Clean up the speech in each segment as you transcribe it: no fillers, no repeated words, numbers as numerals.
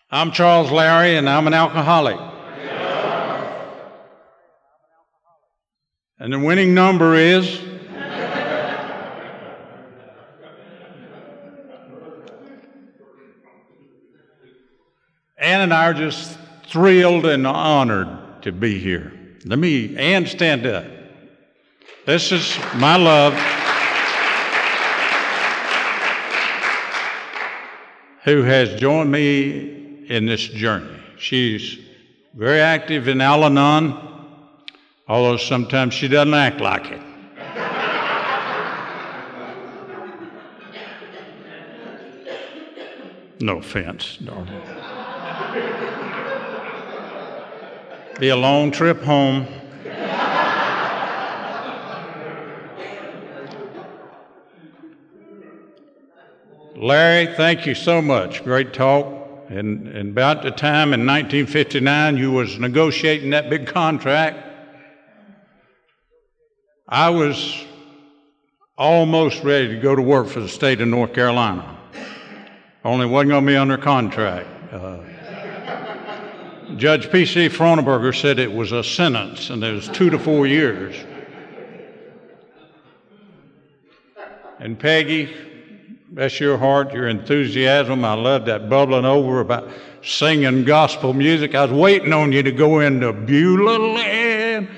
I'm Charles Larry, and I'm an alcoholic. And the winning number is? Ann and I are just thrilled and honored to be here. Ann, stand up. This is my love, who has joined me in this journey. She's very active in Al-Anon, although sometimes she doesn't act like it. No offense, darling. Be a long trip home. Larry, thank you so much. Great talk. And about the time in 1959 you was negotiating that big contract, I was almost ready to go to work for the state of North Carolina. Only wasn't going to be under contract. Judge P.C. Froneberger said it was a sentence, and it was 2 to 4 years. And Peggy, bless your heart, your enthusiasm. I love that bubbling over about singing gospel music. I was waiting on you to go into Beulah Land.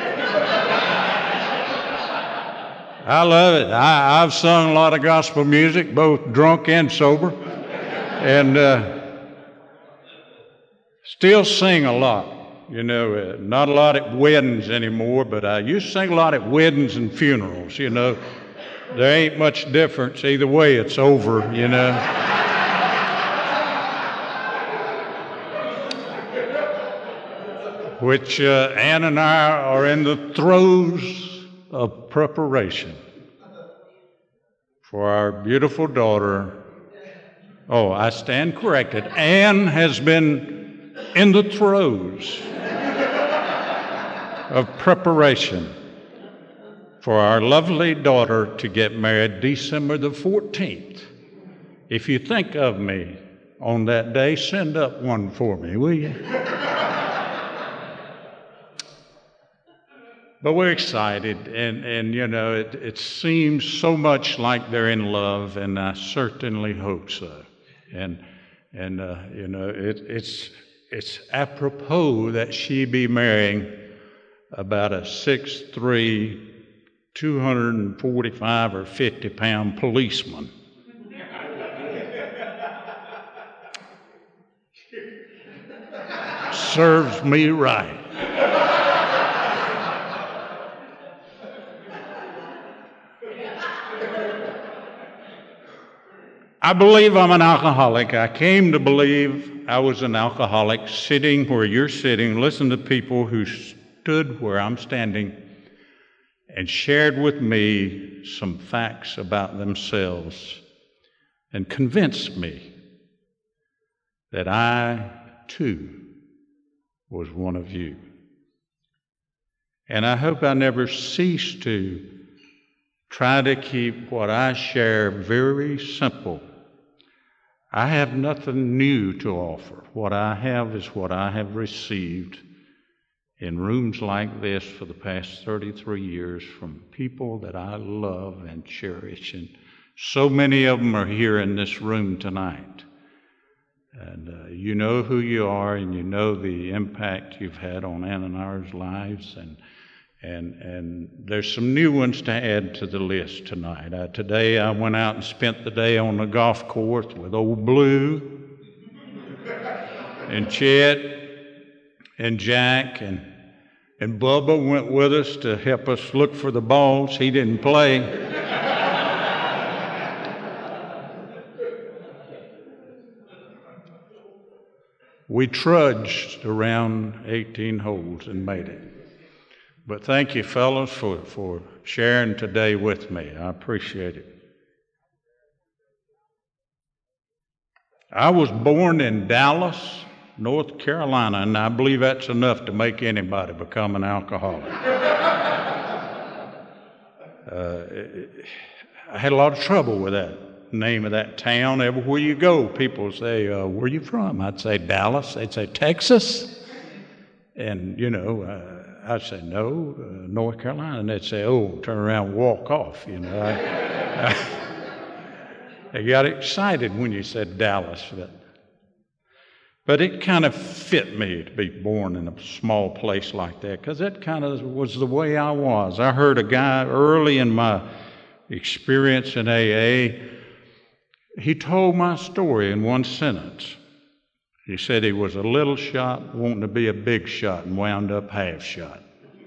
I love it. I've sung a lot of gospel music, both drunk and sober, and still sing a lot. You know, not a lot at weddings anymore, but I used to sing a lot at weddings and funerals, you know. There ain't much difference. Either way, it's over, you know. Which Ann and I are in the throes of preparation for our beautiful daughter. Oh, I stand corrected. Ann has been in the throes of preparation for our lovely daughter to get married December the 14th. If you think of me on that day, send up one for me, will you? But we're excited, and you know, it seems so much like they're in love, and I certainly hope so. And you know, it's apropos that she be marrying about a 6'3", 245 or 50-pound policeman. Serves me right. I believe I'm an alcoholic. I came to believe I was an alcoholic sitting where you're sitting, listening to people who stood where I'm standing and shared with me some facts about themselves and convinced me that I, too, was one of you. And I hope I never cease to try to keep what I share very simple. I have nothing new to offer. What I have is what I have received in rooms like this for the past 33 years from people that I love and cherish. And so many of them are here in this room tonight. And you know who you are, and you know the impact you've had on Ann and our lives. And there's some new ones to add to the list tonight. Today I went out and spent the day on the golf course with old Blue and Chet and Jack, and Bubba went with us to help us look for the balls. He didn't play. We trudged around 18 holes and made it. But thank you, fellows, for sharing today with me. I appreciate it. I was born in Dallas, North Carolina, and I believe that's enough to make anybody become an alcoholic. I had a lot of trouble with that. name of that town. Everywhere you go, people say, where are you from? I'd say Dallas. They'd say, Texas? And, I'd say, no, North Carolina. And they'd say, oh, turn around and walk off, They got excited when you said Dallas. But it kind of fit me to be born in a small place like that, because that kind of was the way I was. I heard a guy early in my experience in AA, he told my story in one sentence. He said he was a little shot wanting to be a big shot and wound up half shot.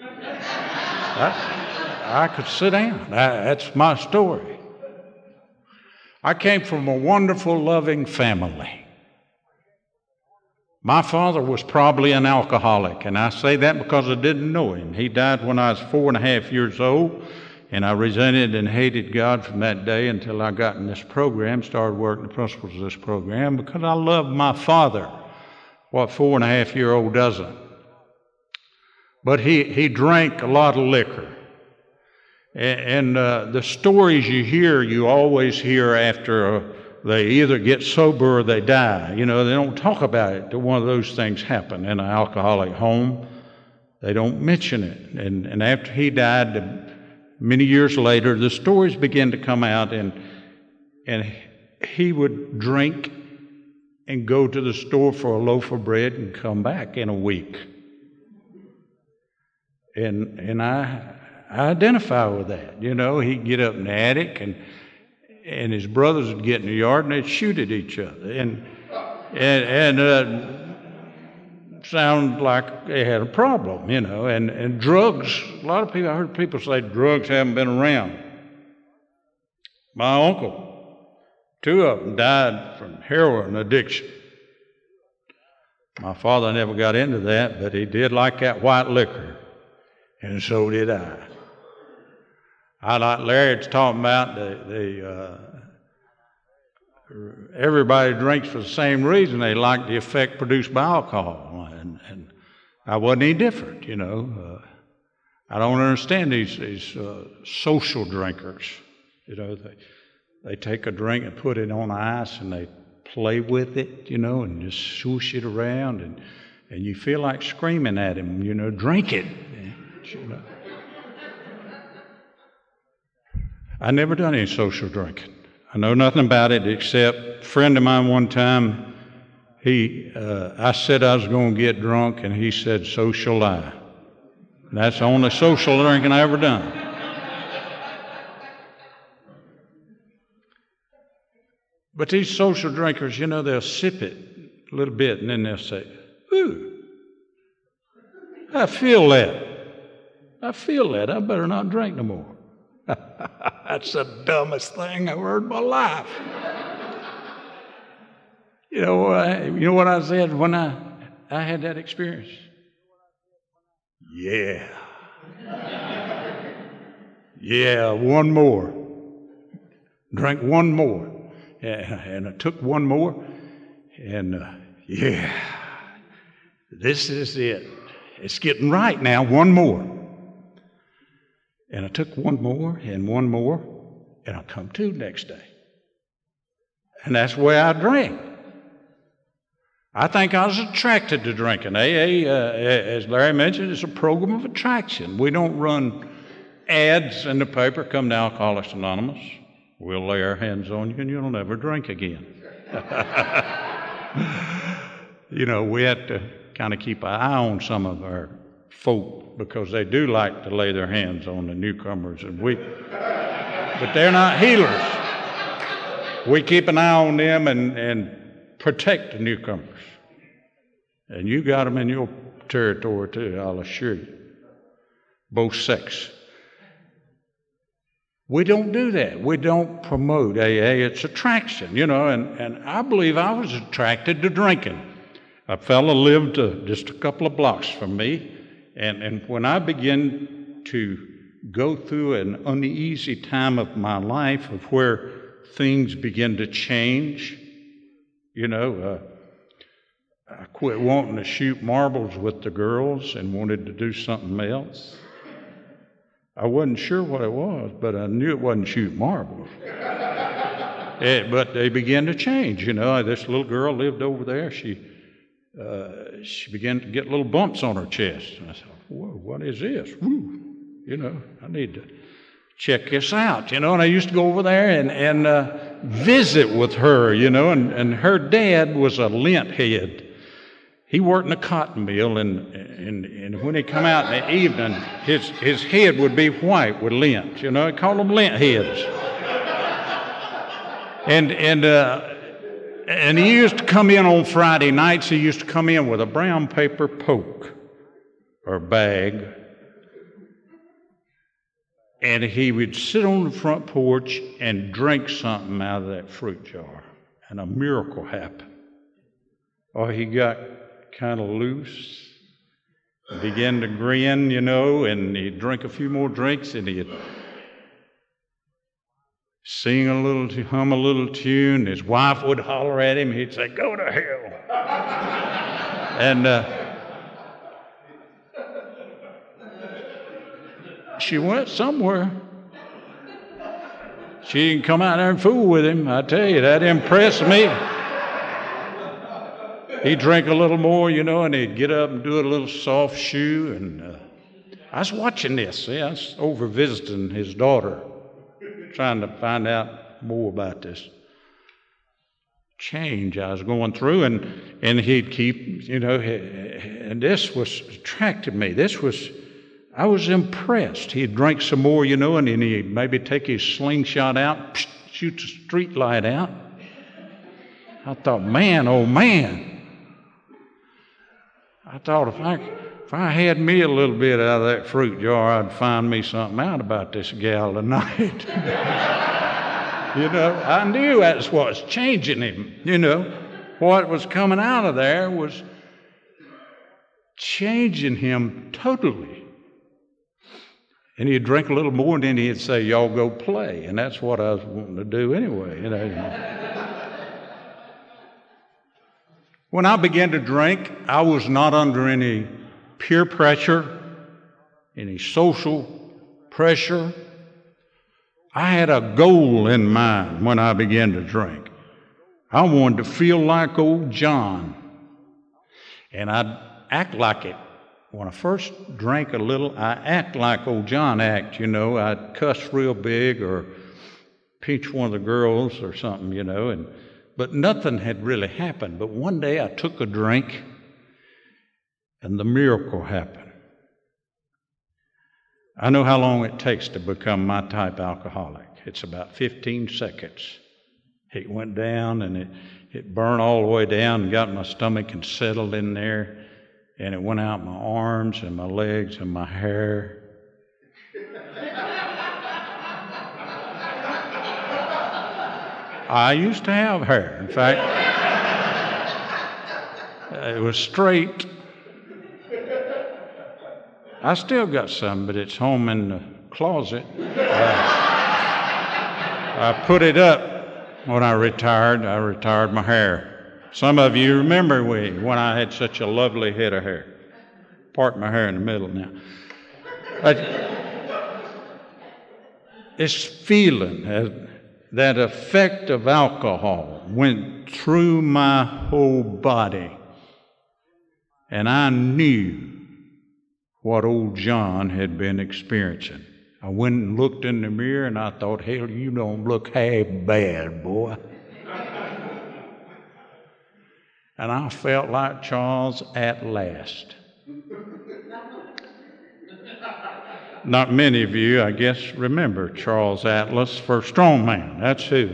I could sit down. That's my story. I came from a wonderful, loving family. My father was probably an alcoholic, and I say that because I didn't know him. He died when I was 4.5 years old, and I resented and hated God from that day until I got in this program, started working the principles of this program, because I loved my father. What 4.5-year-old doesn't? But he drank a lot of liquor. And the stories you hear, you always hear after they either get sober or they die. They don't talk about it till one of those things happen in an alcoholic home. They don't mention it. And after he died, many years later, the stories began to come out, and he would drink and go to the store for a loaf of bread and come back in a week. And I identify with that. He'd get up in the attic, and his brothers would get in the yard and they'd shoot at each other. And sound like they had a problem, And drugs, a lot of people, I heard people say drugs haven't been around. My uncle, 2 of them died from heroin addiction. My father never got into that, but he did like that white liquor, and so did I. Like Larry's talking about, everybody drinks for the same reason. They like the effect produced by alcohol, and I wasn't any different, I don't understand these social drinkers. They take a drink and put it on ice and they play with it, and just swoosh it around, and you feel like screaming at him, drink it. I never done any social drinking. I know nothing about it except a friend of mine one time, I said I was going to get drunk, and he said, so shall I. And that's the only social drinking I ever done. But these social drinkers, they'll sip it a little bit, and then they'll say, ooh, I feel that. I better not drink no more. That's the dumbest thing I've heard in my life. You know what I said when I had that experience? Yeah. Yeah, one more. Drank one more. And I took one more, and this is it. It's getting right now, one more. And I took one more, and I come to next day. And that's the way I drank. I think I was attracted to drinking. AA, as Larry mentioned, is a program of attraction. We don't run ads in the paper, come to Alcoholics Anonymous. We'll lay our hands on you and you'll never drink again. We have to kind of keep an eye on some of our folk because they do like to lay their hands on the newcomers, but they're not healers. We keep an eye on them and protect the newcomers. And you got them in your territory too, I'll assure you. Both sex. We don't do that. We don't promote AA. It's attraction, and I believe I was attracted to drinking. A fellow lived just a couple of blocks from me, and when I began to go through an uneasy time of my life of where things begin to change, I quit wanting to shoot marbles with the girls and wanted to do something else. I wasn't sure what it was, but I knew it wasn't shoot marbles. But they began to change. This little girl lived over there. She began to get little bumps on her chest. And I thought, whoa, what is this? Woo. I need to check this out. And I used to go over there and visit with her, and her dad was a lint head. He worked in a cotton mill, and when he come out in the evening, his head would be white with lint. They call them lint heads. And he used to come in on Friday nights. He used to come in with a brown paper poke or bag, and he would sit on the front porch and drink something out of that fruit jar, and a miracle happened. Or he got kind of loose, began to grin, and he'd drink a few more drinks, and he'd sing a little, hum a little tune. His wife would holler at him. He'd say, "Go to hell." And she went somewhere. She didn't come out there and fool with him. I tell you, that impressed me. He'd drink a little more, and he'd get up and do a little soft shoe. And I was watching this. See, I was over visiting his daughter, trying to find out more about this change I was going through. And he'd keep, and this was attracted me. I was impressed. He'd drink some more, and then he'd maybe take his slingshot out, shoot the street light out. I thought, man, oh man. I thought if I had me a little bit out of that fruit jar, I'd find me something out about this gal tonight. I knew that's what's changing him. What was coming out of there was changing him totally. And he'd drink a little more, and then he'd say, "Y'all go play." And that's what I was wanting to do anyway. When I began to drink, I was not under any peer pressure, any social pressure. I had a goal in mind when I began to drink. I wanted to feel like old John. And I'd act like it. When I first drank a little, I act like old John act, I'd cuss real big or pinch one of the girls or something, But nothing had really happened. But one day I took a drink, and the miracle happened. I know how long it takes to become my type alcoholic. It's about 15 seconds. It went down, and it burned all the way down and got in my stomach and settled in there. And it went out my arms and my legs and my hair. I used to have hair. In fact, it was straight. I still got some, but it's home in the closet. I put it up when I retired. I retired my hair. Some of you remember when I had such a lovely head of hair. Part my hair in the middle now. This feeling, that effect of alcohol went through my whole body. And I knew what old John had been experiencing. I went and looked in the mirror, and I thought, hell, you don't look half bad, boy. And I felt like Charles at last. Not many of you, I guess, remember Charles Atlas for strongman. That's who.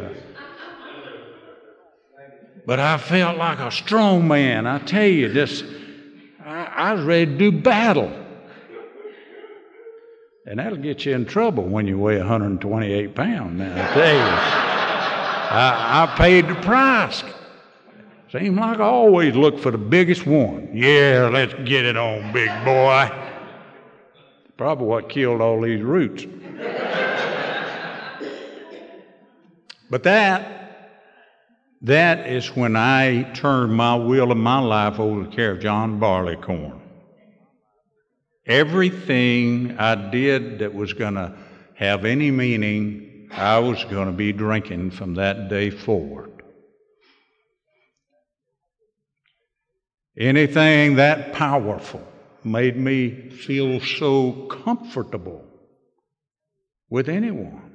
But I felt like a strong man. I tell you, I was ready to do battle. And that'll get you in trouble when you weigh 128 pounds. Now, I tell you, I paid the price. Seemed like I always look for the biggest one. Yeah, let's get it on, big boy. Probably what killed all these roots. But that is when I turned my will of my life over to the care of John Barleycorn. Everything I did that was going to have any meaning, I was going to be drinking from that day forward. Anything that powerful made me feel so comfortable with anyone.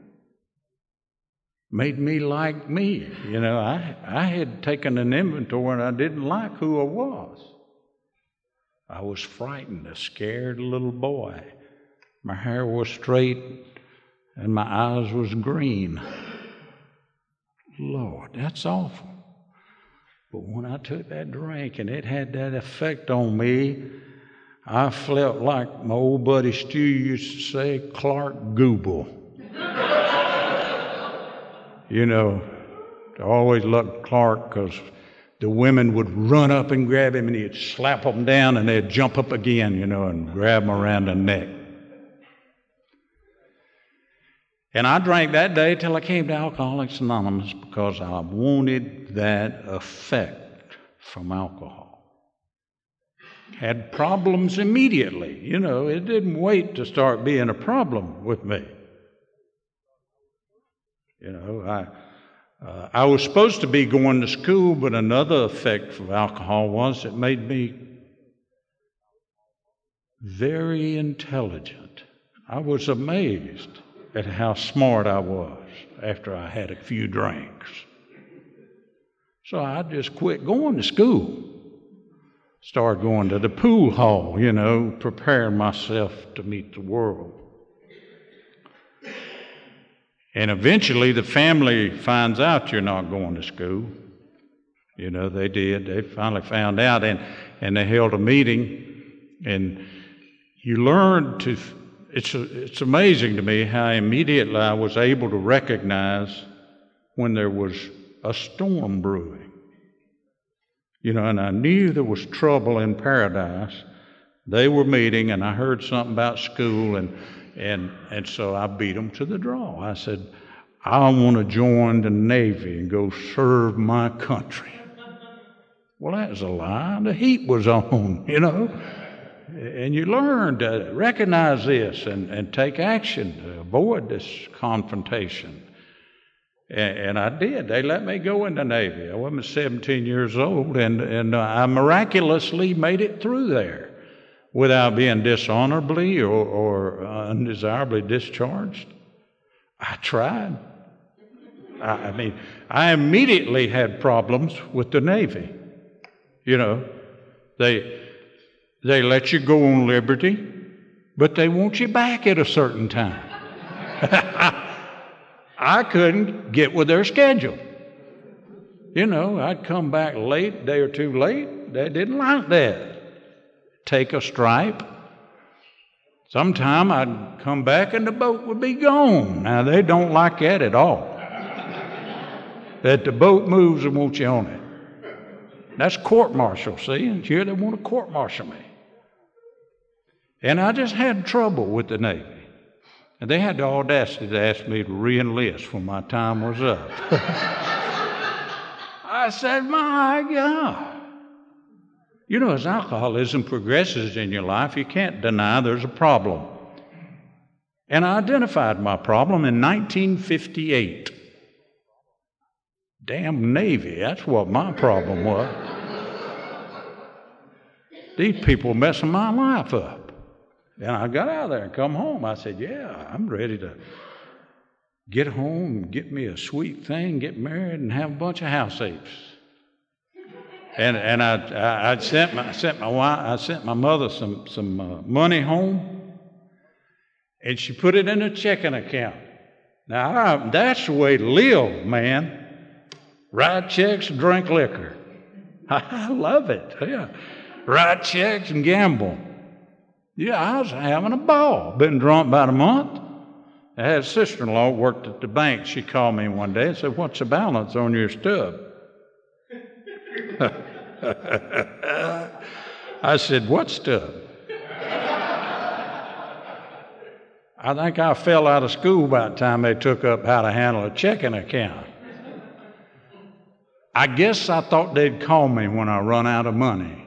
Made me like me. You know, I had taken an inventory and I didn't like who I was. I was frightened, a scared little boy. My hair was straight and my eyes was green. Lord, that's awful. But when I took that drink and it had that effect on me, I felt like my old buddy Stu used to say, Clark Gable. You know, I always loved Clark because the women would run up and grab him and he'd slap them down and they'd jump up again, you know, and grab him around the neck. And I drank that day till I came to Alcoholics Anonymous because I wanted that effect from alcohol. Had problems immediately. You know, it didn't wait to start being a problem with me. You know, I was supposed to be going to school, but another effect of alcohol was it made me very intelligent. I was amazed at how smart I was after I had a few drinks. So I just quit going to school. Started going to the pool hall, you know, preparing myself to meet the world. And eventually the family finds out you're not going to school. You know, they did. They finally found out and they held a meeting. And you learn to, it's amazing to me how immediately I was able to recognize when there was a storm brewing. You know, and I knew there was trouble in paradise. They were meeting and I heard something about school and so I beat them to the draw. I said, I want to join the Navy and go serve my country. Well, that was a lie. The heat was on, you know. And you learn to recognize this and take action to avoid this confrontation. And I did. They let me go in the Navy. I was 17 years old, and I miraculously made it through there without being dishonorably or undesirably discharged. I tried. I mean, I immediately had problems with the Navy. You know, they let you go on liberty, but they want you back at a certain time. I couldn't get with their schedule. You know, I'd come back late, a day or two late. They didn't like that. Take a stripe. Sometime I'd come back and the boat would be gone. Now, they don't like that at all. That the boat moves and wants you on it. That's court-martial, see? And here they want to court-martial me. And I just had trouble with the Navy. And they had the audacity to ask me to re-enlist when my time was up. I said, my God. You know, as alcoholism progresses in your life, you can't deny there's a problem. And I identified my problem in 1958. Damn Navy, that's what my problem was. These people were messing my life up. And I got out of there and come home. I said, yeah, I'm ready to get home, get me a sweet thing, get married, and have a bunch of house apes. And I sent my mother some money home, and she put it in a checking account. Now that's the way to live, man. Write checks and drink liquor. I love it. Yeah, write checks and gamble. Yeah, I was having a ball. Been drunk about a month. I had a sister-in-law worked at the bank. She called me one day and said, "What's the balance on your stub?" I said, "What stub?" I think I fell out of school by the time they took up how to handle a checking account. I guess I thought they'd call me when I run out of money.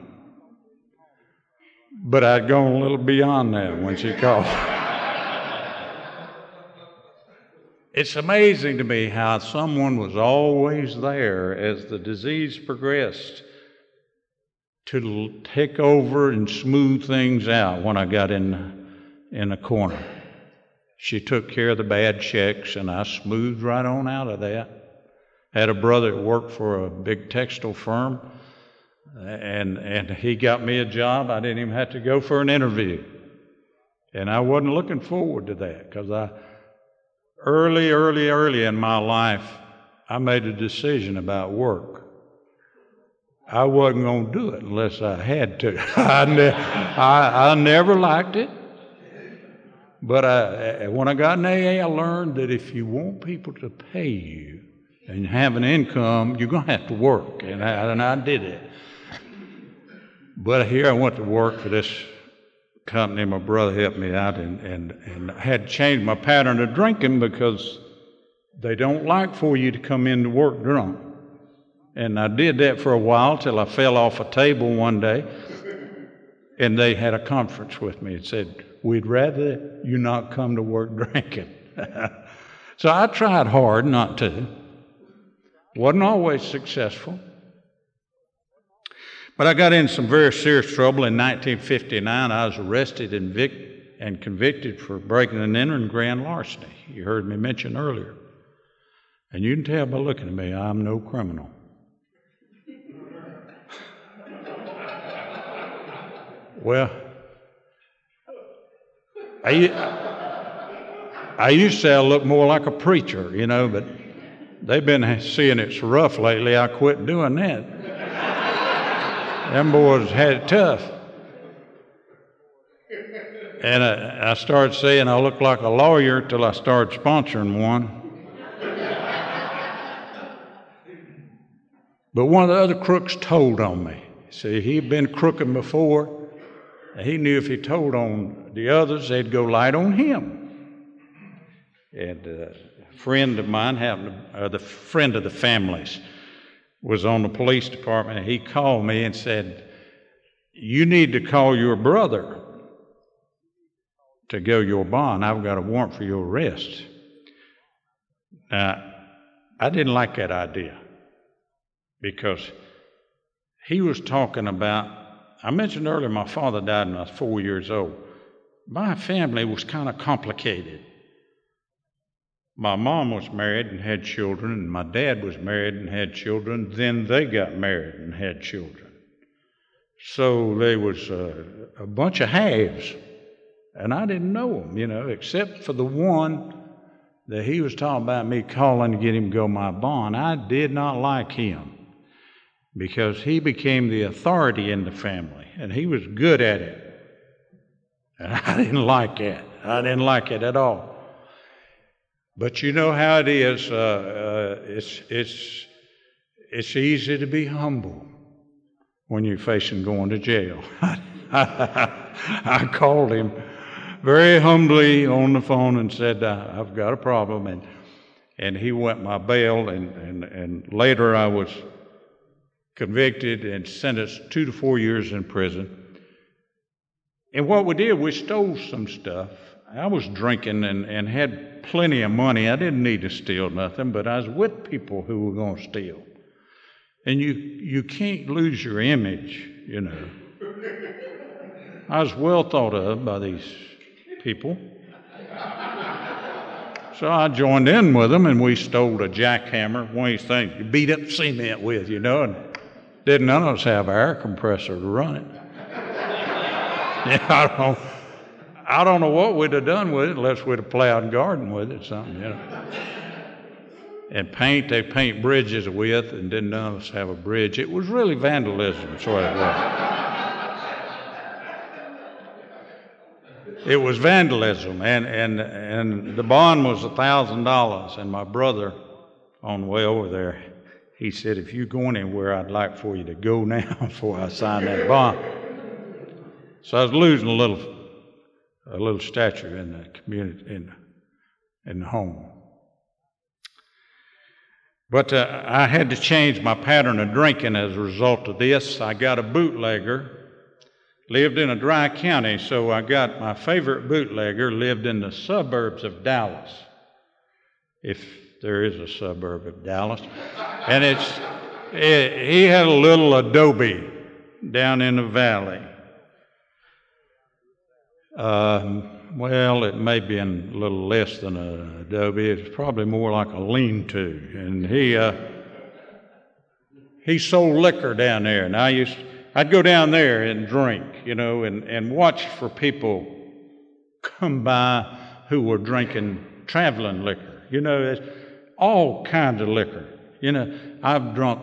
But I'd gone a little beyond that when she called. It's amazing to me how someone was always there as the disease progressed to take over and smooth things out when I got in a corner. She took care of the bad checks, and I smoothed right on out of that. Had a brother that worked for a big textile firm, and he got me a job. I didn't even have to go for an interview. And I wasn't looking forward to that, because early in my life, I made a decision about work. I wasn't going to do it unless I had to. I never liked it. But when I got in AA, I learned that if you want people to pay you and have an income, you're going to have to work. And I did it. But here I went to work for this company. My brother helped me out, and I had to change my pattern of drinking because they don't like for you to come into work drunk. And I did that for a while till I fell off a table one day, and they had a conference with me and said, "We'd rather you not come to work drinking." So I tried hard not to. Wasn't always successful. But I got in some very serious trouble in 1959. I was arrested and convicted for breaking and entering grand larceny. You heard me mention earlier. And you can tell by looking at me, I'm no criminal. Well, I used to say I look more like a preacher, but they've been seeing it's rough lately. I quit doing that. Them boys had it tough. And I started saying I look like a lawyer till I started sponsoring one. But one of the other crooks told on me. See, he'd been crooking before. And he knew if he told on the others, they'd go light on him. And a friend of mine, the friend of the family's, was on the police department, and he called me and said, "You need to call your brother to go your bond. I've got a warrant for your arrest." Now, I didn't like that idea because he was talking about, I mentioned earlier my father died when I was 4 years old. My family was kind of complicated. My mom was married and had children, and my dad was married and had children. Then they got married and had children. So there was a bunch of halves, and I didn't know them, except for the one that he was talking about me calling to get him to go my bond. I did not like him because he became the authority in the family, and he was good at it. And I didn't like that. I didn't like it at all. But you know how it is. It's easy to be humble when you're facing going to jail. I called him very humbly on the phone and said, "I've got a problem," and he went my bail, and later I was convicted and sentenced 2 to 4 years in prison. And what we did, we stole some stuff. I was drinking and had plenty of money. I didn't need to steal nothing, but I was with people who were going to steal. And you can't lose your image, I was well thought of by these people. So I joined in with them, and we stole a jackhammer, one of these things you beat up cement with, and didn't none of us have an air compressor to run it. Yeah, I don't know what we'd have done with it unless we'd have plowed and gardened with it or something, And they paint bridges with, and didn't none of us have a bridge. It was really vandalism, that's what it was. It was vandalism, and the bond was $1,000, and my brother, on the way over there, he said, "If you're going anywhere, I'd like for you to go now before I sign that bond." So I was losing a little stature in the community, in the home. But I had to change my pattern of drinking as a result of this. I got a bootlegger, lived in a dry county, so I got my favorite bootlegger, lived in the suburbs of Dallas. if there is a suburb of Dallas. And he had a little adobe down in the valley. Well, it may be a little less than an adobe. It's probably more like a lean-to. And he sold liquor down there. And I'd go down there and drink, and watch for people come by who were drinking traveling liquor. There's all kinds of liquor. I've drunk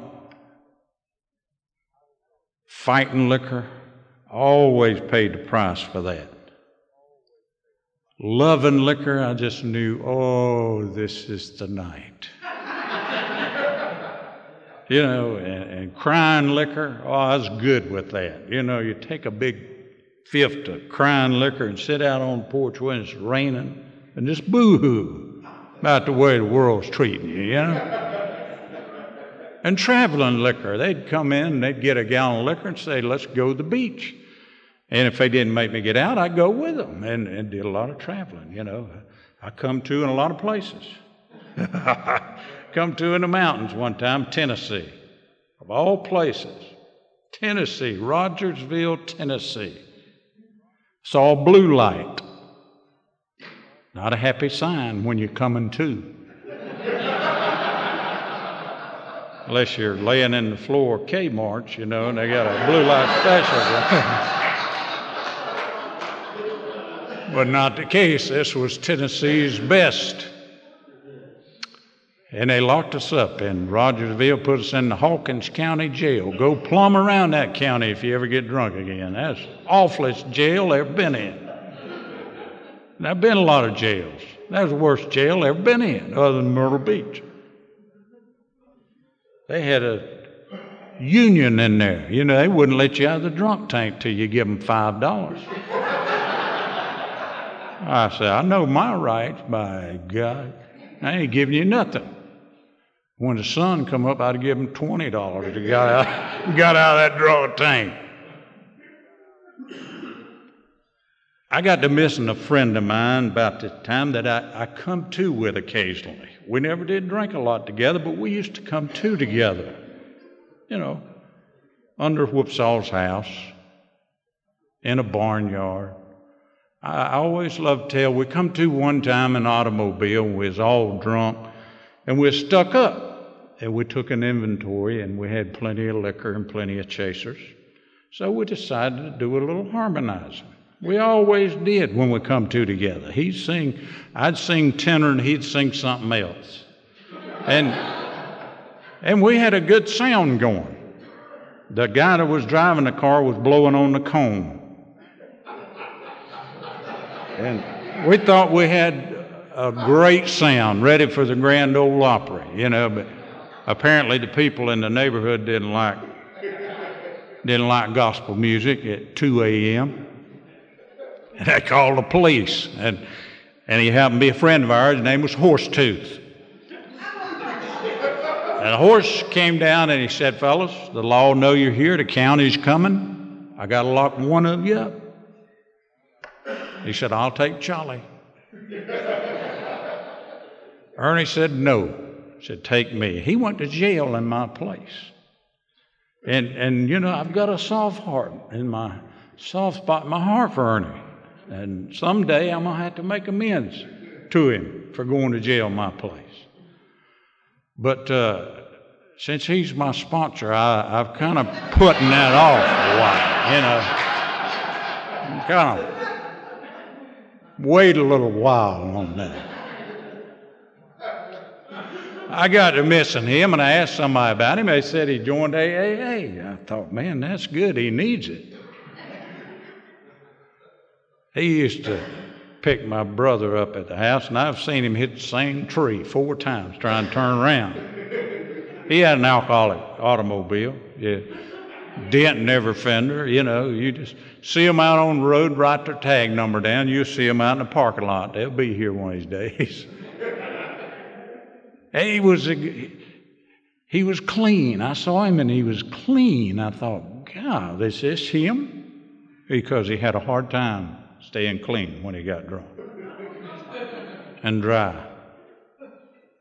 fighting liquor, always paid the price for that. Loving liquor, I just knew, this is the night. And crying liquor, I was good with that. You take a big fifth of crying liquor and sit out on the porch when it's raining and just boo-hoo about the way the world's treating you, And traveling liquor, they'd come in and they'd get a gallon of liquor and say, let's go to the beach. And if they didn't make me get out, I'd go with them and did a lot of traveling, I come to in a lot of places. Come to in the mountains one time, Tennessee, of all places. Tennessee, Rogersville, Tennessee. Saw blue light. Not a happy sign when you're coming to. Unless you're laying in the floor of Kmart, and they got a blue light special. But not the case. This was Tennessee's best. And they locked us up in Rogersville, put us in the Hawkins County Jail. Go plumb around that county if you ever get drunk again. That's the awfulest jail I've ever been in. And I've been in a lot of jails. That was the worst jail I've ever been in, other than Myrtle Beach. They had a union in there. They wouldn't let you out of the drunk tank till you give them $5. I said, I know my rights, by God. I ain't giving you nothing. When the sun come up, I'd give him $20 if he got out of that drunk tank. I got to missing a friend of mine about the time that I come to with occasionally. We never did drink a lot together, but we used to come to together, under Whoopsaw's house, in a barnyard. I always loved to tell, we come to one time in an automobile, and we was all drunk, and we was stuck up. And we took an inventory, and we had plenty of liquor and plenty of chasers. So we decided to do a little harmonizing. We always did when we come to together. I'd sing tenor, and he'd sing something else. And we had a good sound going. The guy that was driving the car was blowing on the cone. And we thought we had a great sound ready for the Grand Ole Opry, but apparently the people in the neighborhood didn't like gospel music at 2 a.m. And they called the police. And he happened to be a friend of ours. His name was Horsetooth. And the horse came down and he said, fellas, the law know you're here. The county's coming. I got to lock one of you up. He said, I'll take Charlie. Ernie said, no. He said, take me. He went to jail in my place. And I've got a soft spot in my heart for Ernie. And someday I'm going to have to make amends to him for going to jail in my place. But since he's my sponsor, I've kind of putting that off a while, kind of wait a little while on that. I got to missing him, and I asked somebody about him. They said he joined AAA. I thought, man, that's good. He needs it. He used to pick my brother up at the house, and I've seen him hit the same tree 4 times trying to turn around. He had an alcoholic automobile, dent in every fender. You just see them out on the road, write their tag number down. You'll see them out in the parking lot. They'll be here one of these days. He was clean. I saw him, and he was clean. I thought, God, is this him? Because he had a hard time staying clean when he got drunk and dry.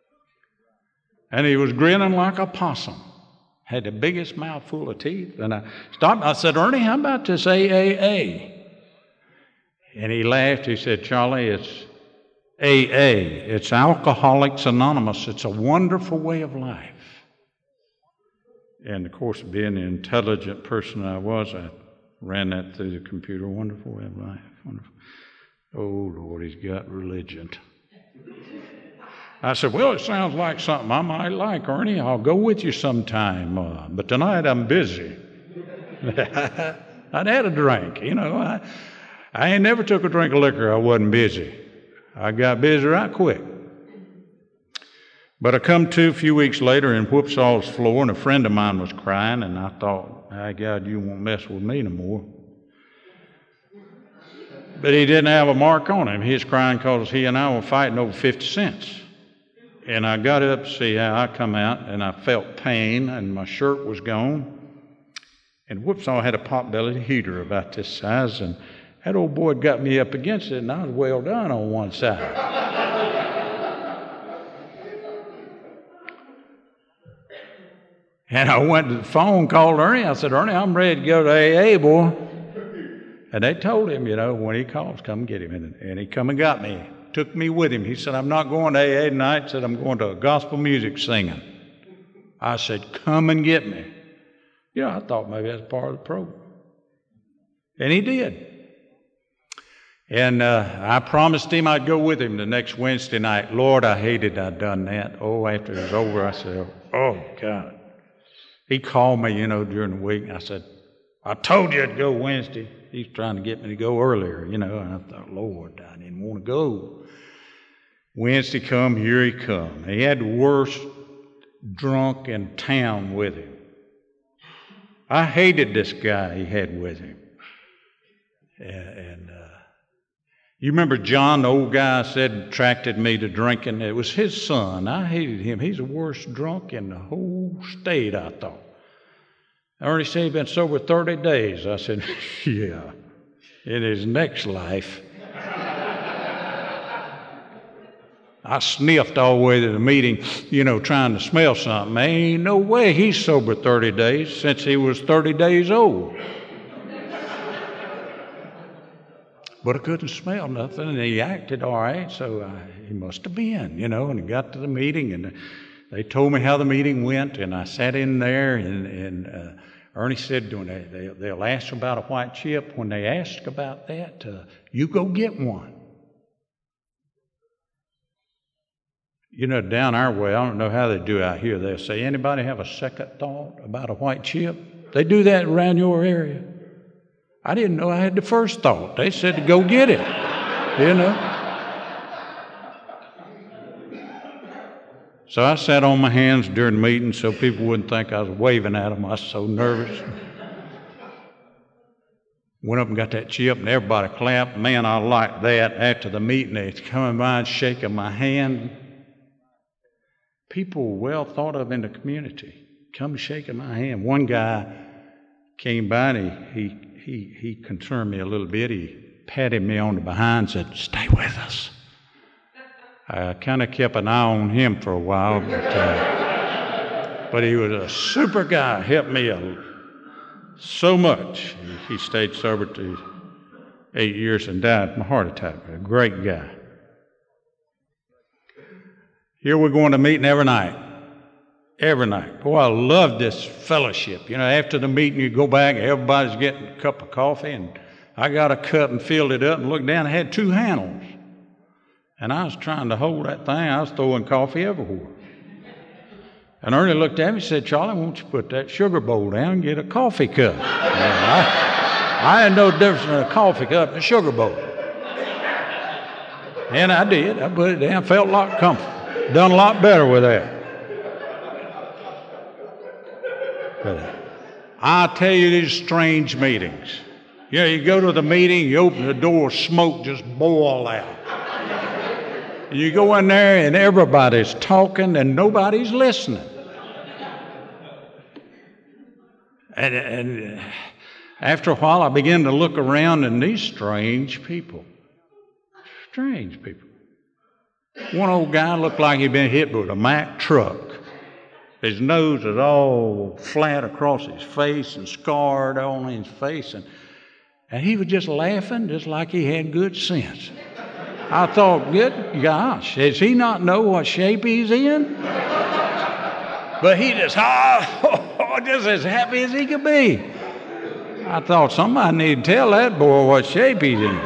And he was grinning like a possum. Had the biggest mouthful of teeth. And I stopped. I said, Ernie, how about this AAA? And he laughed. He said, Charlie, it's AA. It's Alcoholics Anonymous. It's a wonderful way of life. And, of course, being the intelligent person I was, I ran that through the computer. Wonderful way of life. Wonderful. Oh, Lord, he's got religion. I said, well, it sounds like something I might like, Ernie. I'll go with you sometime. But tonight I'm busy. I'd had a drink. You know, I ain't never took a drink of liquor. I wasn't busy. I got busy right quick. But I come to a few weeks later in Whoopsaw's floor, and a friend of mine was crying, and I thought, my God, you won't mess with me no more. But he didn't have a mark on him. He was crying because he and I were fighting over 50 cents. And I got up to see how I come out, and I felt pain, and my shirt was gone. And Whoopsaw had a pot-bellied heater about this size, and that old boy got me up against it, and I was well done on one side. And I went to the phone, called Ernie. I said, Ernie, I'm ready to go to AA, boy. And they told him, you know, when he calls, come get him. And he come and got me. Took me with him. He said, I'm not going to AA tonight. He said, I'm going to a gospel music singing. I said, come and get me. You know, I thought maybe that's part of the program. And he did. And I promised him I'd go with him the next Wednesday night. Lord, I hated I'd done that. Oh, after it was over, I said, oh, God. He called me, you know, during the week. I said, I told you I'd go Wednesday. He's trying to get me to go earlier, you know. And I thought, Lord, I didn't want to go. Wednesday come, here he come. He had the worst drunk in town with him. I hated this guy he had with him. And you remember John, the old guy I said attracted me to drinking? It was his son. I hated him. He's the worst drunk in the whole state, I thought. Ernie said he'd been sober 30 days. I said, yeah, in his next life. I sniffed all the way to the meeting, you know, trying to smell something. Ain't no way he's sober 30 days since he was 30 days old. But I couldn't smell nothing, and he acted all right, so he must have been, you know. And he got to the meeting, and they told me how the meeting went, and I sat in there, and Ernie said, they'll ask about a white chip. When they ask about that, you go get one. You know, down our way, I don't know how they do out here. They'll say, anybody have a second thought about a white chip? They do that around your area. I didn't know I had the first thought. They said to go get it, you know. So I sat on my hands during the meeting so people wouldn't think I was waving at them. I was so nervous. Went up and got that chip, and everybody clapped. Man, I liked that. After the meeting, they coming by and shaking my hand. People well thought of in the community come shaking my hand. One guy came by, and he concerned me a little bit. He patted me on the behind and said, stay with us. I kind of kept an eye on him for a while, but he was a super guy, helped me so much. He stayed sober to 8 years and died from a heart attack. A great guy. Here we're going to meeting every night. Every night. Boy, I love this fellowship. You know, after the meeting, you go back, everybody's getting a cup of coffee, and I got a cup and filled it up and looked down. It had 2 handles. And I was trying to hold that thing. I was throwing coffee everywhere. And Ernie looked at me and said, Charlie, won't you put that sugar bowl down and get a coffee cup? I had no difference in a coffee cup and a sugar bowl. And I did. I put it down. Felt a lot comfortable. Done a lot better with that. But I'll tell you these strange meetings. You know, you go to the meeting, you open the door, smoke just boil out. And you go in there and everybody's talking and nobody's listening. And after a while, I began to look around, and these strange people. Strange people. One old guy looked like he'd been hit with a Mack truck. His nose was all flat across his face and scarred on his face. And he was just laughing just like he had good sense. I thought, good gosh, does he not know what shape he's in? But he just, just as happy as he could be. I thought somebody need to tell that boy what shape he's in.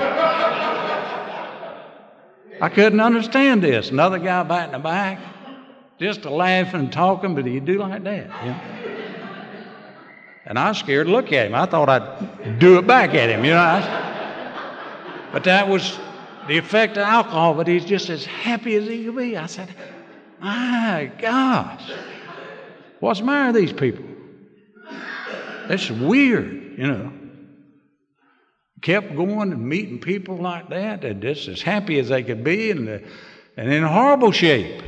I couldn't understand this. Another guy back in the back, just laughing and talking, but he'd do like that. You know? And I was scared to look at him. I thought I'd do it back at him, you know. But that was the effect of alcohol, but he's just as happy as he could be. I said, my gosh, what's the matter with these people? That's weird, you know. Kept going and meeting people like that, and just as happy as they could be, and in horrible shape.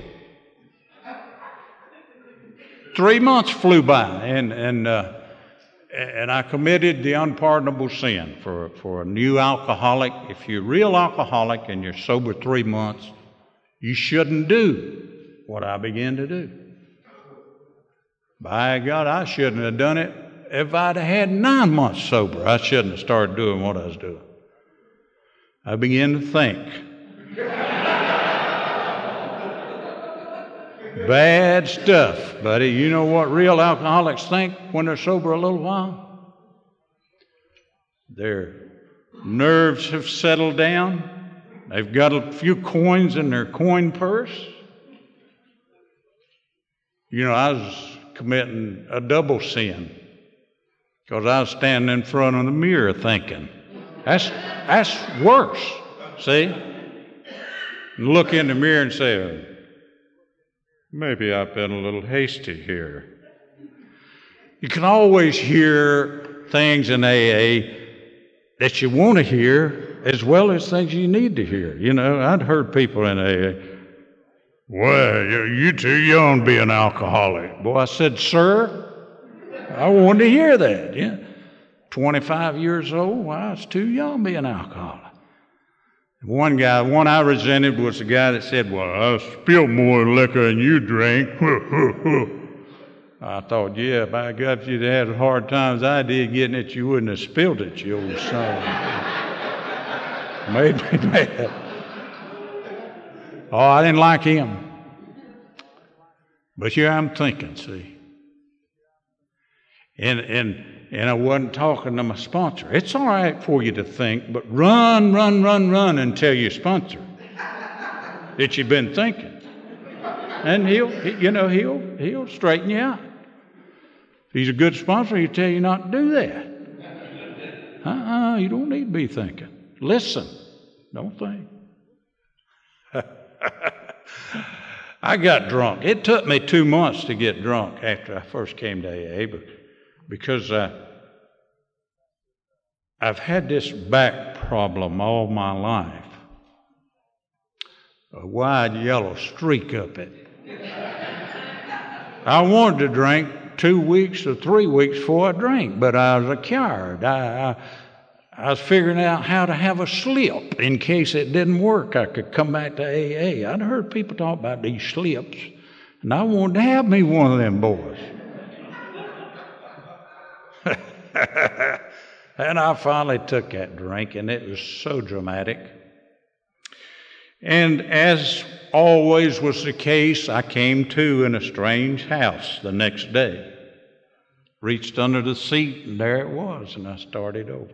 3 months flew by, and I committed the unpardonable sin for a new alcoholic. If you're a real alcoholic and you're sober 3 months, you shouldn't do what I began to do. By God, I shouldn't have done it. If I'd have had 9 months sober, I shouldn't have started doing what I was doing. I began to think. Bad stuff, buddy. You know what real alcoholics think when they're sober a little while? Their nerves have settled down. They've got a few coins in their coin purse. You know, I was committing a double sin because I was standing in front of the mirror thinking, that's worse, see? And look in the mirror and say, maybe I've been a little hasty here. You can always hear things in AA that you want to hear as well as things you need to hear. You know, I'd heard people in AA, well, you're too young to be an alcoholic. Boy, I said, sir, I wanted to hear that. Yeah, 25 years old, well, I was too young to be an alcoholic. One I resented was the guy that said, well, I spilled more liquor than you drank. I thought, yeah, by God, if you'd had as hard times I did getting it, you wouldn't have spilled it, you old son. Made me mad. Oh, I didn't like him. But here I'm thinking, see. And I wasn't talking to my sponsor. It's all right for you to think, but run and tell your sponsor that you've been thinking. And he'll straighten you out. If he's a good sponsor, he'll tell you not to do that. You don't need to be thinking. Listen, don't think. I got drunk. It took me 2 months to get drunk after I first came to AA, because I've had this back problem all my life. A wide yellow streak up it. I wanted to drink 2 weeks or 3 weeks before I drank, but I was a coward. I was figuring out how to have a slip in case it didn't work. I could come back to AA. I'd heard people talk about these slips, and I wanted to have me one of them boys. And I finally took that drink, and it was so dramatic. And as always was the case, I came to in a strange house the next day. Reached under the seat, and there it was, and I started over.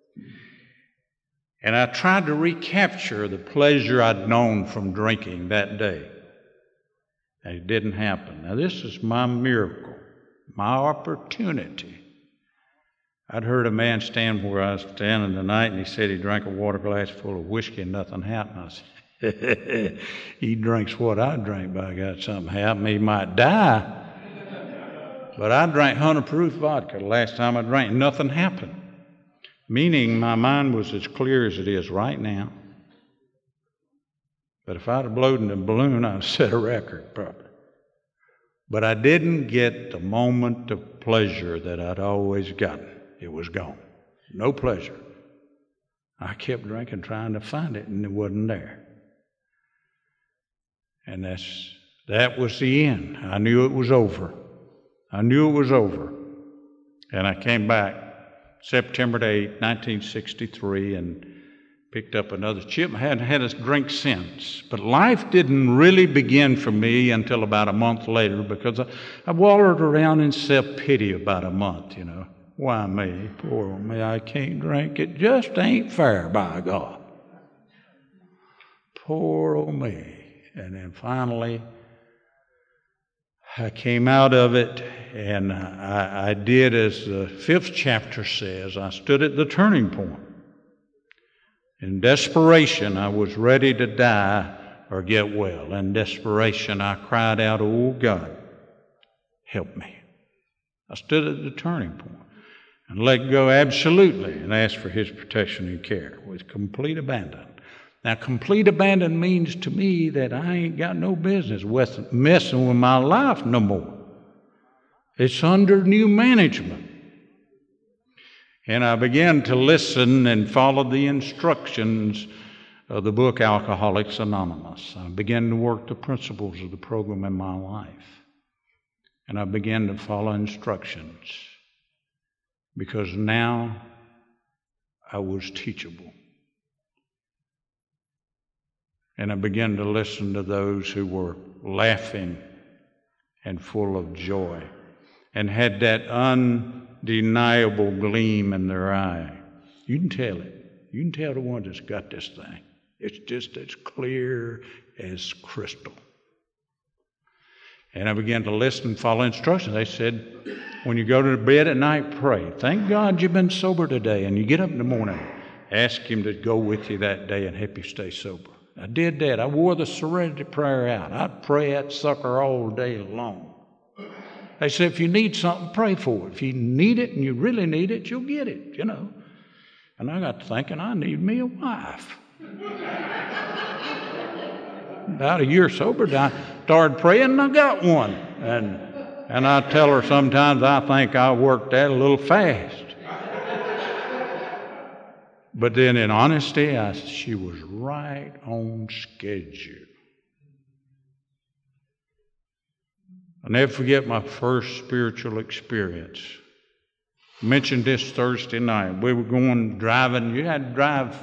And I tried to recapture the pleasure I'd known from drinking that day. And it didn't happen. Now, this is my miracle, my opportunity. I'd heard a man stand where I was standing tonight, and he said he drank a water glass full of whiskey and nothing happened. I said, he drinks what I drink, by God, something happened. He might die. But I drank 100 proof vodka the last time I drank, and nothing happened. Meaning my mind was as clear as it is right now. But if I'd have blown the balloon, I'd have set a record probably. But I didn't get the moment of pleasure that I'd always gotten. It was gone. No pleasure. I kept drinking, trying to find it, and it wasn't there. And that was the end. I knew it was over. I knew it was over. And I came back September 8, 1963, and picked up another chip. I hadn't had a drink since. But life didn't really begin for me until about a month later, because I wallered around in self-pity about a month, you know. Why me? Poor old me, I can't drink. It just ain't fair, by God. Poor old me. And then finally, I came out of it, and I did as the 5th chapter says. I stood at the turning point. In desperation, I was ready to die or get well. In desperation, I cried out, "Oh God, help me." I stood at the turning point and let go absolutely and asked for His protection and care with complete abandon. Now, complete abandon means to me that I ain't got no business with messing with my life no more. It's under new management. And I began to listen and follow the instructions of the book Alcoholics Anonymous. I began to work the principles of the program in my life. And I began to follow instructions, because now I was teachable. And I began to listen to those who were laughing and full of joy and had that undeniable gleam in their eye. You can tell it. You can tell the one that's got this thing. It's just as clear as crystal. And I began to listen and follow instructions. They said, when you go to bed at night, pray. Thank God you've been sober today. And you get up in the morning, ask Him to go with you that day and help you stay sober. I did that. I wore the serenity prayer out. I'd pray that sucker all day long. They said, if you need something, pray for it. If you need it and you really need it, you'll get it, you know. And I got to thinking, I need me a wife. About a year sober, I started praying and I got one. And I tell her sometimes I think I worked that a little fast. But then in honesty, she was right on schedule. I'll never forget my first spiritual experience. I mentioned this Thursday night. We were driving. You had to drive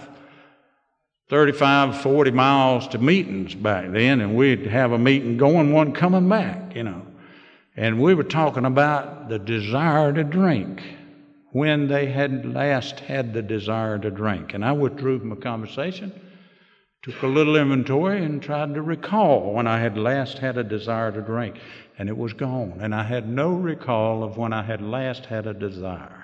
35, 40 miles to meetings back then, and we'd have a meeting going, one coming back, you know. And we were talking about the desire to drink, when they had last had the desire to drink. And I withdrew from the conversation, took a little inventory, and tried to recall when I had last had a desire to drink. And it was gone. And I had no recall of when I had last had a desire.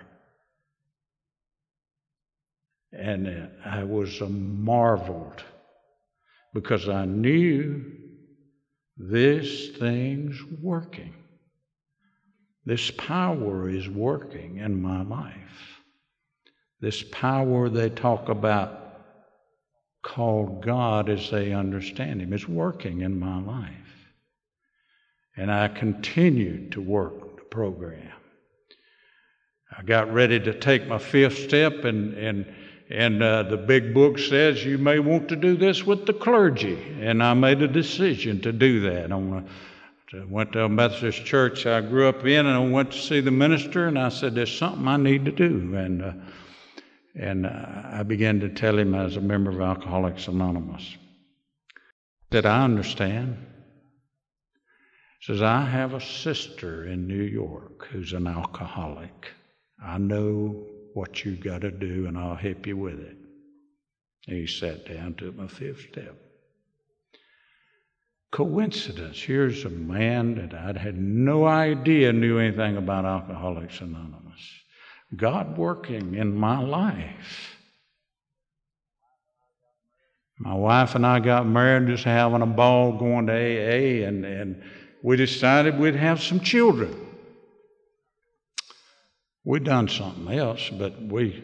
And I was marveled, because I knew this thing's working. This power is working in my life. This power they talk about, called God as they understand Him, is working in my life. And I continued to work the program. I got ready to take my 5th step, and the big book says you may want to do this with the clergy. And I made a decision to do that. I went to a Methodist church I grew up in, and I went to see the minister, and I said, there's something I need to do. And I began to tell him I was a member of Alcoholics Anonymous. He said, I understand. He says, I have a sister in New York who's an alcoholic. I know what you got to do, and I'll help you with it. And he sat down, took my 5th step. Coincidence. Here's a man that I'd had no idea knew anything about Alcoholics Anonymous. God working in my life. My wife and I got married, just having a ball, going to AA, and we decided we'd have some children. We'd done something else, but we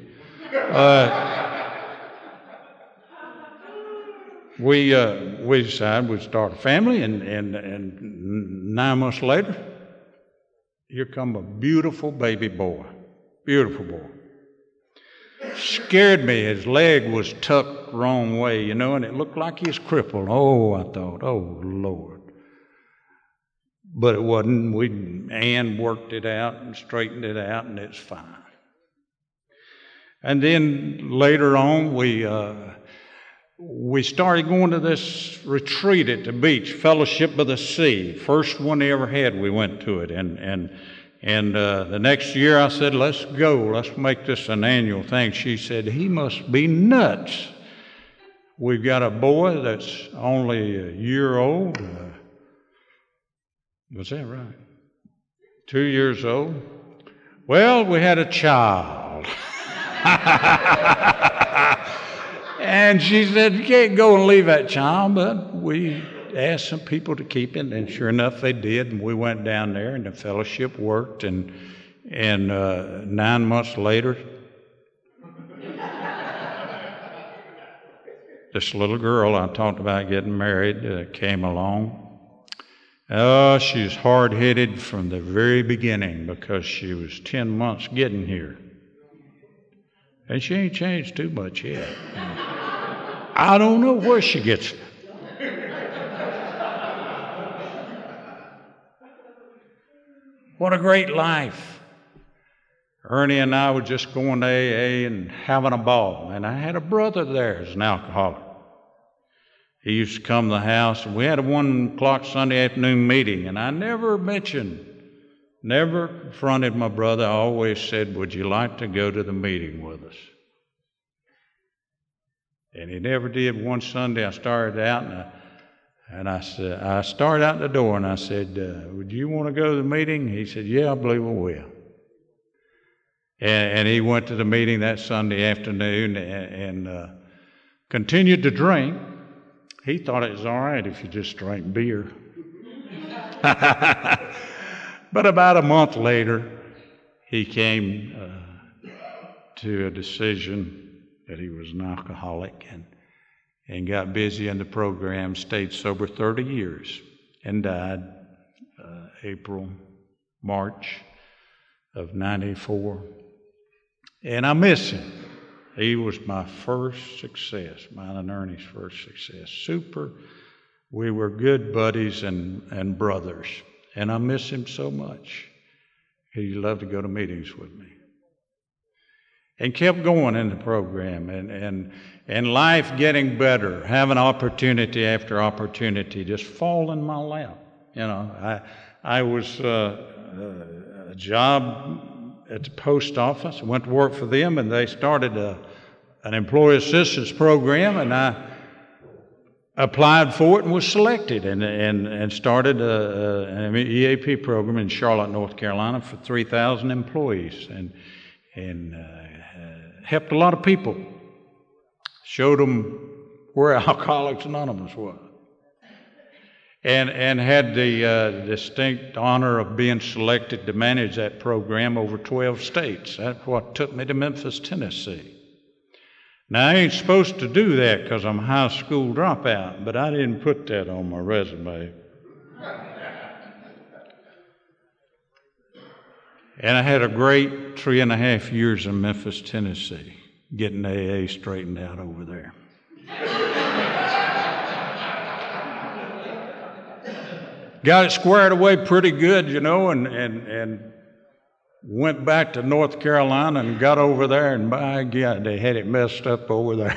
decided we'd start a family, and 9 months later, here come a beautiful baby boy. Beautiful boy. Scared me. His leg was tucked wrong way, you know, and it looked like he was crippled. Oh, I thought, oh, Lord. But it wasn't. Ann worked it out and straightened it out, and it's fine. And then later on, we started going to this retreat at the beach, Fellowship of the Sea. First one they ever had, we went to it. And the next year I said, let's go. Let's make this an annual thing. She said, he must be nuts. We've got a boy that's only a year old. Was that right? 2 years old. Well, we had a child. And she said, you can't go and leave that child, but we asked some people to keep it, and sure enough they did, and we went down there, and the fellowship worked, and 9 months later, this little girl I talked about getting married came along. Oh, she was hard-headed from the very beginning because she was 10 months getting here. And she ain't changed too much yet. I don't know where she gets it. What a great life. Ernie and I were just going to AA and having a ball. And I had a brother there as an alcoholic. He used to come to the house, and we had a 1 o'clock Sunday afternoon meeting, and I never confronted my brother. I always said, would you like to go to the meeting with us? And he never did. One Sunday I started out, and I said, I started out the door, and I said, would you want to go to the meeting? He said, yeah, I believe I will. And he went to the meeting that Sunday afternoon and continued to drink. He thought it was all right if you just drank beer. But about a month later, he came to a decision that he was an alcoholic and got busy in the program, stayed sober 30 years, and died March of 94. And I miss him. He was my first success, mine and Ernie's first success. Super. We were good buddies and brothers. And I miss him so much. He loved to go to meetings with me. And kept going in the program and life getting better, having opportunity after opportunity just fall in my lap. You know, I was a job at the post office. I went to work for them, and they started an employee assistance program, and I applied for it and was selected and started an EAP program in Charlotte, North Carolina for 3,000 employees and helped a lot of people. Showed them where Alcoholics Anonymous was. And had the distinct honor of being selected to manage that program over 12 states. That's what took me to Memphis, Tennessee. Now, I ain't supposed to do that because I'm a high school dropout, but I didn't put that on my resume. And I had a great 3.5 years in Memphis, Tennessee, getting AA straightened out over there. Got it squared away pretty good, you know, and went back to North Carolina and got over there, and by God, they had it messed up over there.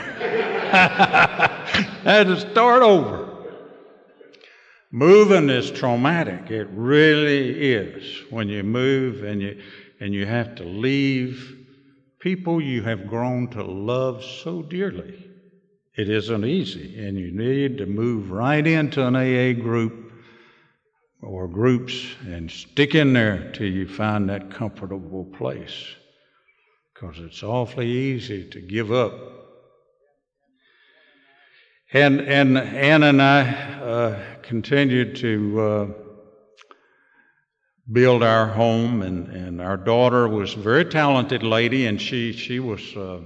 Had to start over. Moving is traumatic. It really is. When you move and you have to leave people you have grown to love so dearly. It isn't easy, and you need to move right into an AA group or groups and stick in there till you find that comfortable place, because it's awfully easy to give up. And Ann and I continued to build our home, and our daughter was a very talented lady, and she was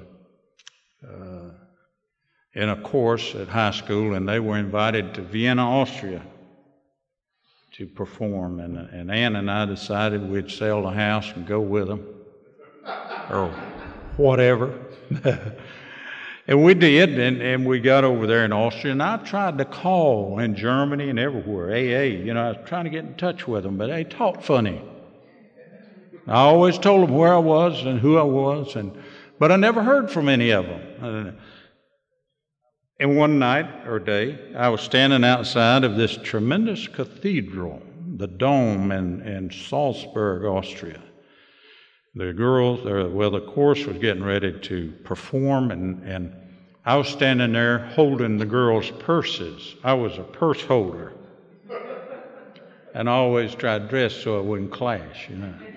in a course at high school, and they were invited to Vienna, Austria to perform, and Ann and I decided we'd sell the house and go with them, or whatever. And we did, and we got over there in Austria, and I tried to call in Germany and everywhere, AA. I was trying to get in touch with them, but they talked funny. I always told them where I was and who I was, but I never heard from any of them. And one night or day, I was standing outside of this tremendous cathedral, the Dome in Salzburg, Austria. The girls, the chorus was getting ready to perform, and I was standing there holding the girls' purses. I was a purse holder. And I always tried to dress so it wouldn't clash,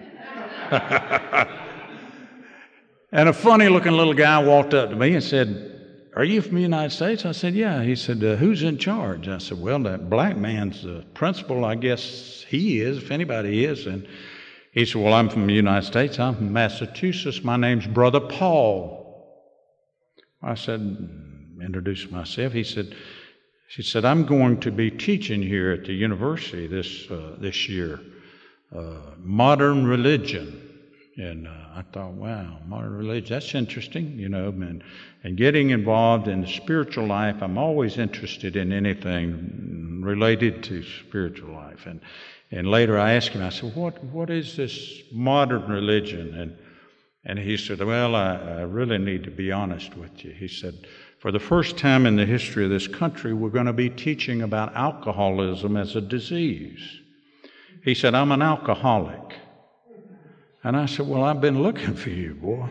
And a funny-looking little guy walked up to me and said, "Are you from the United States?" I said, "Yeah." He said, "Who's in charge?" I said, "Well, that black man's the principal. I guess he is, if anybody is." And he said, "Well, I'm from the United States. I'm from Massachusetts. My name's Brother Paul." I said, introduced myself. She said, "I'm going to be teaching here at the university this year, modern religion." And I thought, wow, modern religion, that's interesting, and getting involved in the spiritual life. I'm always interested in anything related to spiritual life. And later I asked him, I said, what is this modern religion? And he said, "Well, I really need to be honest with you." He said, "For the first time in the history of this country, we're going to be teaching about alcoholism as a disease." He said, "I'm an alcoholic." And I said, "Well, I've been looking for you, boy."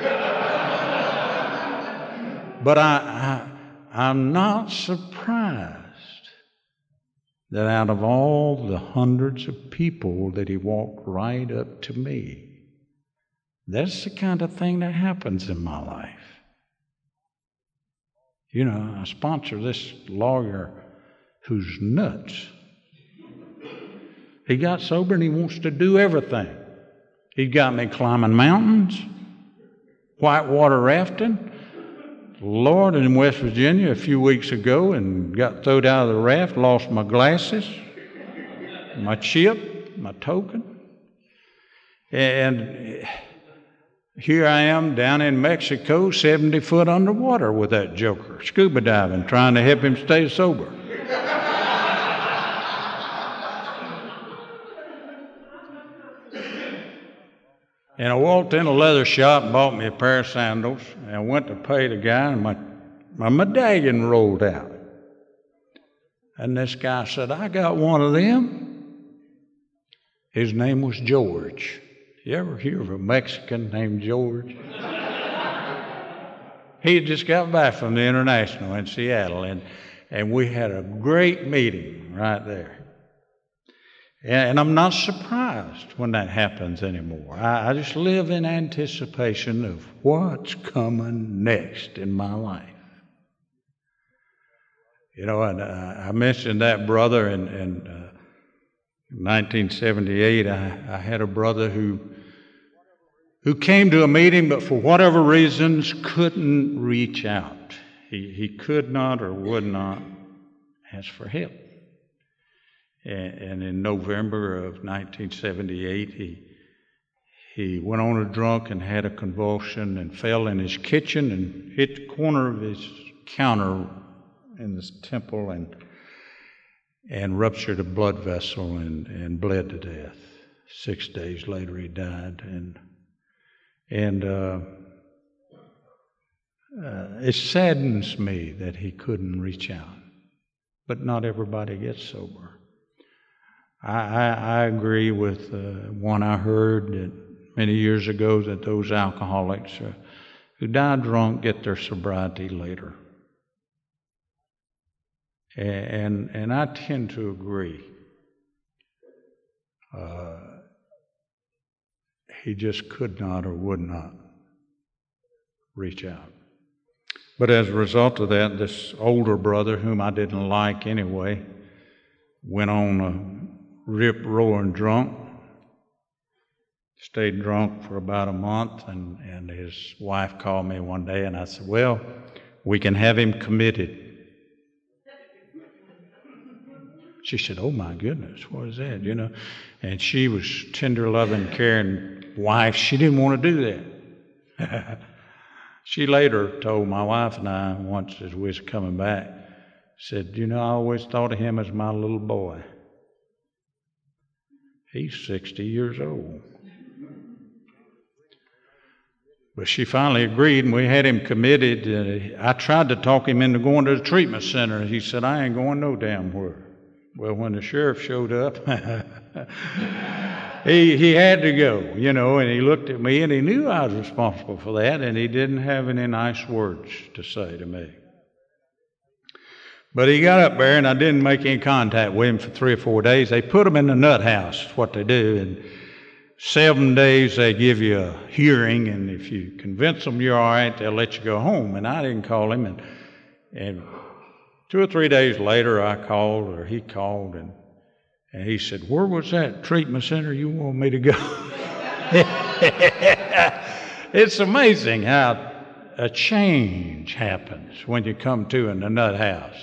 But I'm not surprised that out of all the hundreds of people that he walked right up to me, that's the kind of thing that happens in my life. I sponsor this lawyer who's nuts. He got sober and he wants to do everything. He got me climbing mountains, whitewater rafting. Lord, in West Virginia a few weeks ago, and got thrown out of the raft, lost my glasses, my chip, my token. And here I am down in Mexico, 70 foot underwater with that joker, scuba diving, trying to help him stay sober. And I walked in a leather shop and bought me a pair of sandals, and I went to pay the guy, and my medallion rolled out. And this guy said, "I got one of them." His name was George. You ever hear of a Mexican named George? He had just got back from the International in Seattle, and we had a great meeting right there. And I'm not surprised when that happens anymore. I just live in anticipation of what's coming next in my life. And I mentioned that brother in 1978. I had a brother who came to a meeting, but for whatever reasons couldn't reach out. He could not or would not ask for help. And in November of 1978, he went on a drunk and had a convulsion and fell in his kitchen and hit the corner of his counter in his temple and ruptured a blood vessel and bled to death. 6 days later, he died. And it saddens me that he couldn't reach out. But not everybody gets sober. I agree with one I heard that many years ago, that those alcoholics who die drunk get their sobriety later. And I tend to agree. He just could not or would not reach out. But as a result of that, this older brother, whom I didn't like anyway, went on a rip-roaring drunk, stayed drunk for about a month, and his wife called me one day, and I said, "Well, we can have him committed." She said, "Oh my goodness, what is that?" And she was tender, loving, caring wife. She didn't want to do that. She later told my wife and I once as we was coming back, said, I always thought of him as my little boy. He's 60 years old. But she finally agreed, and we had him committed. I tried to talk him into going to the treatment center. He said, I ain't going no damn where. Well, when the sheriff showed up, he had to go, and he looked at me, and he knew I was responsible for that, and he didn't have any nice words to say to me. But he got up there, and I didn't make any contact with him for 3 or 4 days. They put him in the nut house, is what they do, and 7 days they give you a hearing, and if you convince them you're all right, they'll let you go home. And I didn't call him, and 2 or 3 days later I called, or he called, and he said, where was that treatment center you want me to go? It's amazing how a change happens when you come to in the nut house.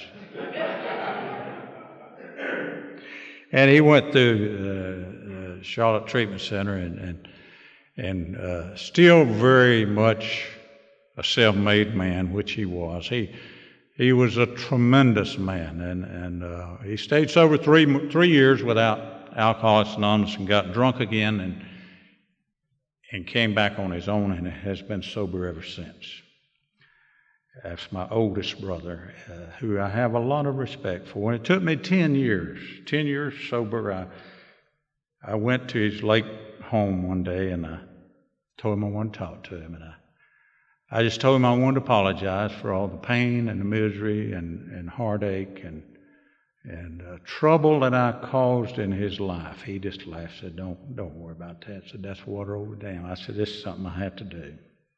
And he went through Charlotte Treatment Center and still very much a self-made man, which he was. He was a tremendous man, and he stayed sober 3 years without Alcoholics Anonymous and got drunk again and came back on his own and has been sober ever since. That's my oldest brother, who I have a lot of respect for. And it took me 10 years sober. I went to his lake home one day, and I told him I wanted to talk to him. And I just told him I wanted to apologize for all the pain and the misery and heartache and trouble that I caused in his life. He just laughed, said, don't worry about that. I said, that's water over the dam. I said, this is something I have to do.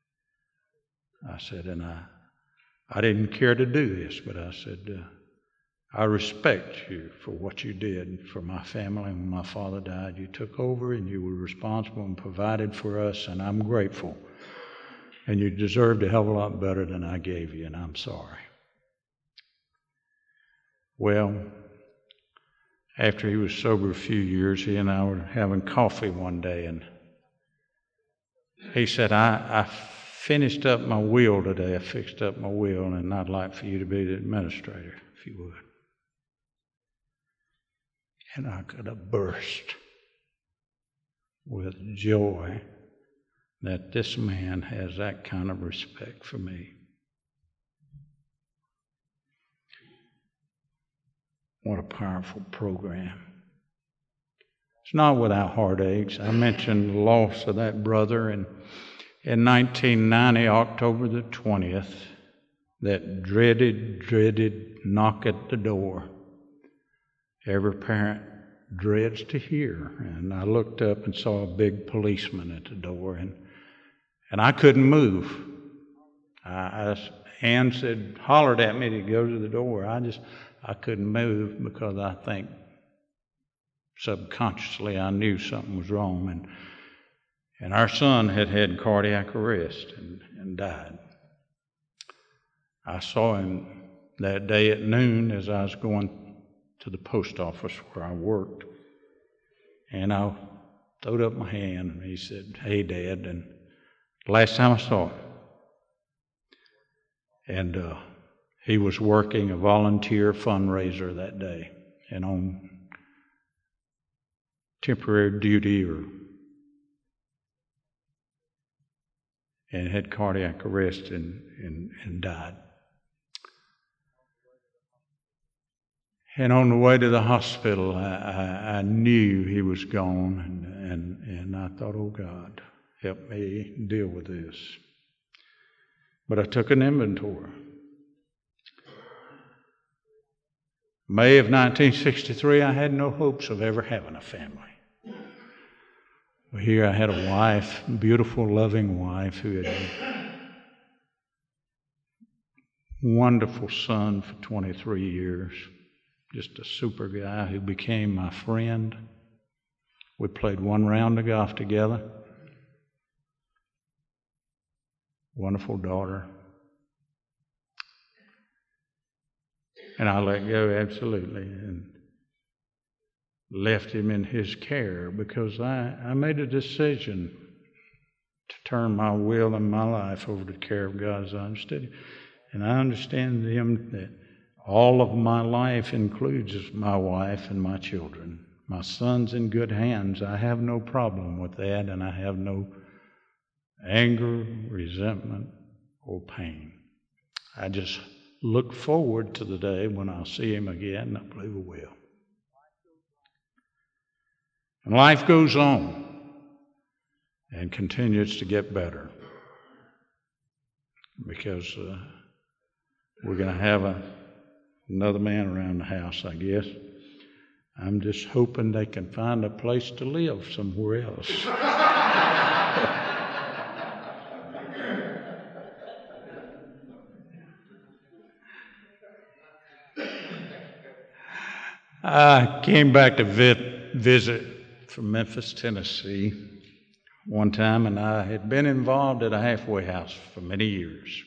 I said, and I didn't care to do this, but I said, I respect you for what you did for my family. When my father died, you took over and you were responsible and provided for us, and I'm grateful. And you deserved a hell of a lot better than I gave you, and I'm sorry. Well, after he was sober a few years, he and I were having coffee one day, and he said, I finished up my will today. I fixed up my will, and I'd like for you to be the administrator, if you would. And I could have burst with joy that this man has that kind of respect for me. What a powerful program. It's not without heartaches. I mentioned the loss of that brother, and in 1990, October the 20th, that dreaded knock at the door. Every parent dreads to hear. And I looked up and saw a big policeman at the door, and I couldn't move. Ann said, hollered at me to go to the door. I couldn't move because I think subconsciously I knew something was wrong. And our son had cardiac arrest and died. I saw him that day at noon as I was going to the post office where I worked. And I throwed up my hand, and he said, hey, Dad. And last time I saw him. And he was working a volunteer fundraiser that day and on temporary duty and had cardiac arrest and died. And on the way to the hospital, I knew he was gone, and I thought, oh God, help me deal with this. But I took an inventory. May of 1963, I had no hopes of ever having a family. Here I had a wife, beautiful, loving wife, who had a wonderful son for 23 years. Just a super guy who became my friend. We played one round of golf together. Wonderful daughter. And I let go absolutely and left him in his care because I made a decision to turn my will and my life over to the care of God as I understood it. And I understand Him that all of my life includes my wife and my children. My son's in good hands. I have no problem with that, and I have no anger, resentment, or pain. I just look forward to the day when I'll see him again, and I believe I will. And life goes on and continues to get better because we're going to have another man around the house, I guess. I'm just hoping they can find a place to live somewhere else. I came back to visit from Memphis, Tennessee one time, and I had been involved at a halfway house for many years.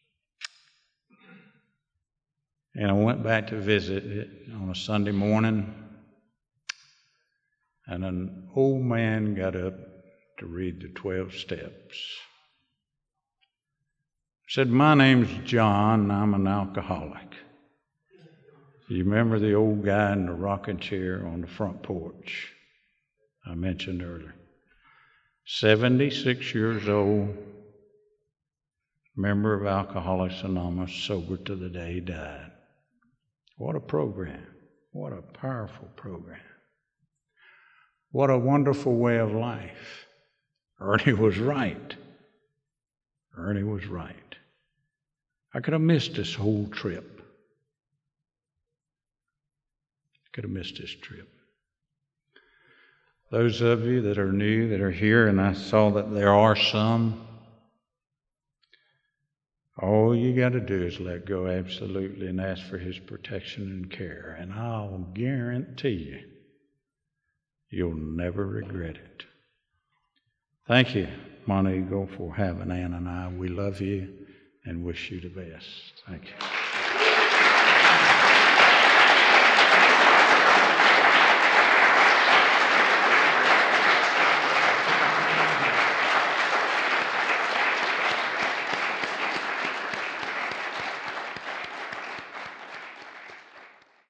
And I went back to visit it on a Sunday morning, and an old man got up to read the 12 steps. He said, "My name's John, and I'm an alcoholic." You remember the old guy in the rocking chair on the front porch I mentioned earlier? 76 years old, member of Alcoholics Anonymous, sober to the day he died. What a program. What a powerful program. What a wonderful way of life. Ernie was right. Ernie was right. I could have missed this whole trip. Could have missed this trip. Those of you that are new, that are here, and I saw that there are some, all you got to do is let go absolutely and ask for His protection and care, and I'll guarantee you'll never regret it. Thank you, Montego, for having Ann and I. We love you and wish you the best. Thank you.